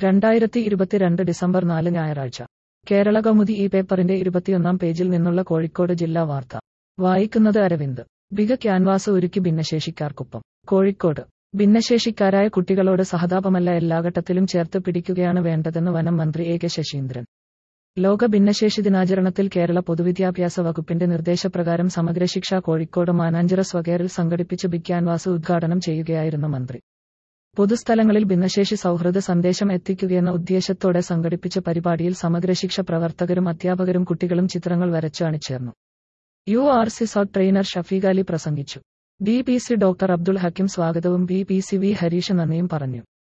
2022 December 4 ഞായറാഴ്ച കേരള കൗമുദി ഈ പേപ്പറിന്റെ 21-ാം പേജിൽ നിന്നുള്ള കോഴിക്കോട് ജില്ലാ വാർത്ത വായിക്കുന്നത് അരവിന്ദ്. ബിഗ് ക്യാൻവാസ് ഒരുക്കി ഭിന്നശേഷിക്കാർക്കൊപ്പം. കോഴിക്കോട് ഭിന്നശേഷിക്കാരായ കുട്ടികളോട് സഹതാപമല്ല എല്ലാ ഘട്ടത്തിലും ചേർത്ത് പിടിക്കുകയാണ് വേണ്ടതെന്ന് വനം മന്ത്രി എ കെ ശശീന്ദ്രൻ. ലോക ഭിന്നശേഷി ദിനാചരണത്തിൽ കേരള പൊതുവിദ്യാഭ്യാസ വകുപ്പിന്റെ നിർദ്ദേശപ്രകാരം സമഗ്രശിക്ഷ കോഴിക്കോട് മാനാഞ്ചിറ സ്വകേറിൽ സംഘടിപ്പിച്ച ബിഗ് ക്യാൻവാസ് ഉദ്ഘാടനം ചെയ്യുകയായിരുന്നു മന്ത്രി. പൊതുസ്ഥലങ്ങളിൽ ഭിന്നശേഷി സൗഹൃദ സന്ദേശം എത്തിക്കുകയെന്ന ഉദ്ദേശത്തോടെ സംഘടിപ്പിച്ച പരിപാടിയിൽ സമഗ്രശിക്ഷ പ്രവർത്തകരും അധ്യാപകരും കുട്ടികളും ചിത്രങ്ങൾ വരച്ച് അണിചേർന്നു. URC south trainer Shafeeq Ali പ്രസംഗിച്ചു. DPC ഡോക്ടർ അബ്ദുൾ ഹക്കീം സ്വാഗതവും BPC വി ഹരീഷ് നന്ദിയും പറഞ്ഞു.